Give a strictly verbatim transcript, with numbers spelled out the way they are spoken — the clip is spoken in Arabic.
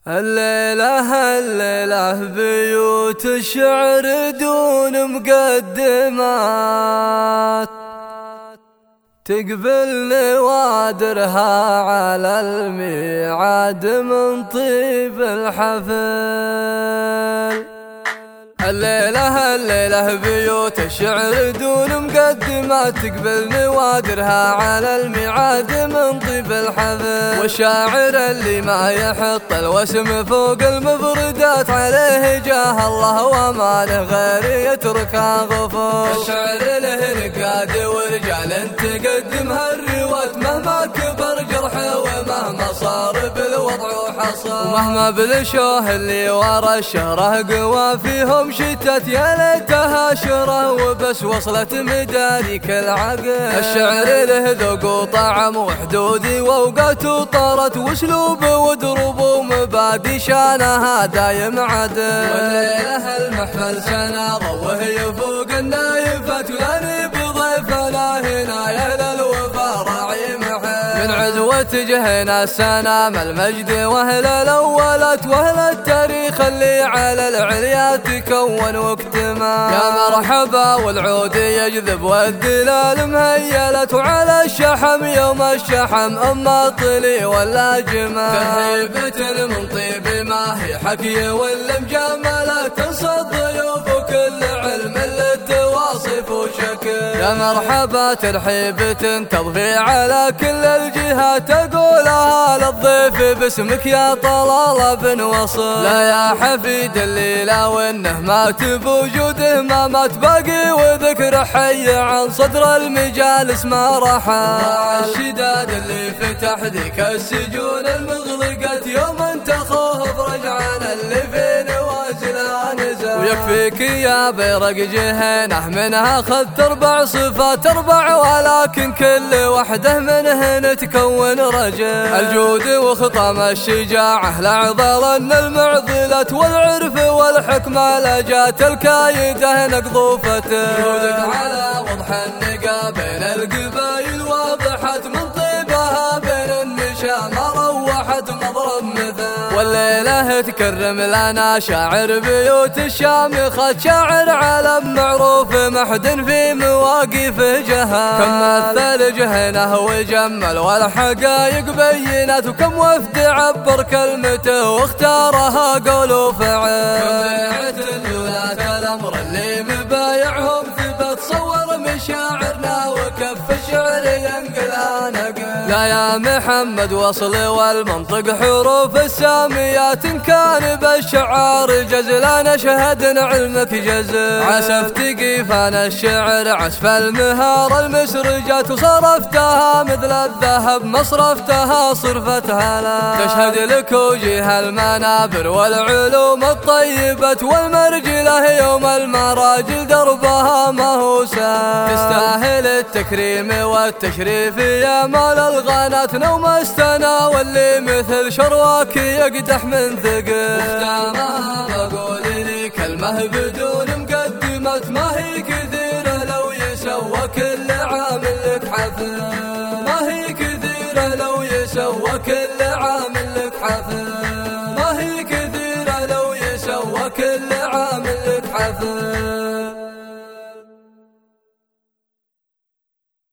الليلة الليلة بيوت الشعر دون مقدمات، تقبل نوادرها على الميعاد من طيب الحفل. الليلة الليلة بيوت الشعر دون مقدمات، تقبل نوادرها على الميعاد من طيب الحفل. والشاعر اللي ما يحط الوسم فوق المفردات، عليه جاه الله وما له غير يتركها غفور. الشعر له نقاد ورجال تقدمها الروات، مهما كبر جرحه ومهما صار بالوضع وحصل، ومهما بالشوه اللي ورا الشهره قوى فيهم شتت، يا ليتها شره وبس وصلت مدارك العقل. الشعر له ذوق وطعم وحدودي واوقات وطارت، واسلوب ودروب ومبادئ شانها دايم عدل. والليله المحفل سنه ضوه يفوق النايفات، ولاني بضيفنا هنا يا للوفا راعي محل. من عزوة جهنا السنام المجد واهل الاولات، واهل التاريخ اللي على العليا تكون واكتمل. يا مرحبا والعود يجذب والدلال مهيلت، وعلى الشحم يوم الشحم اما طلي ولا جمال. ترحيبة من طيب ما هي حكي ولا مجاملة، تنصى الضيوف وكل علم للتواصف وشكل. يا مرحبا ترحيبة تضفي على كل الجهات، اقولها للضيف باسمك يا طلال بن وصل. لا يا حفيد الليلة وانه مات بوجوده ما مات، باقي وذكر حي عن صدر المجالس ما رحل. الشداد اللي فتح ذيك السجون المغلقات، يوم انت خوه برجعان اللي في نوازلها نزل. ويكفيك يا بيرق جهنه منها اخذت اربع صفات، اربع ولكن كل وحده منهن تكون رجل. الجود وخطام الشجاعه لعظلن المعضلات، والعرف والحكمه لجات الكايده نقضوفته. جودك على وضح النقا بين القبايل واضحت، من طيبها بين النشا ما روحت مضرب مثل. والليله تكرم لنا شاعر بيوت الشامخات، شاعر علم معروف محد في مواقفه جهات. كم مثل جهنه وجمل والحقايق بينات، وكم وفد عبر كلمته واختارها قول وفعل. كم بيعت الولاة الامر اللي مبايعهم ثبت، صور مشاعرنا وكف الشعر ينقلها نقل. لا يا محمد وصل والمنطق حروف الساميات، إن كان بالشعار جزل نشهد علمك جزل. عسفت قيفان الشعر عسف المهار المسرجات، وصرفتها مثل الذهب مصرفتها صرفتها لا. تشهد لك وجيه المنابر والعلوم الطيبة، والمرجلة يوم المراجل دربها ما هو سهل. تستاهل التكريم والتشريف يا مال الغانات، نوم استنا واللي مثل شرواك يقدح من ثقل. وختامها بقول لي كلمة بدون مقدمات، ما هي كثيرة لو يسوى كل عام لك حفل. ما هي كثيرة لو يسوى كل عام لك حفل. ما هي كثيرة لو يسوى كل عام لك حفل.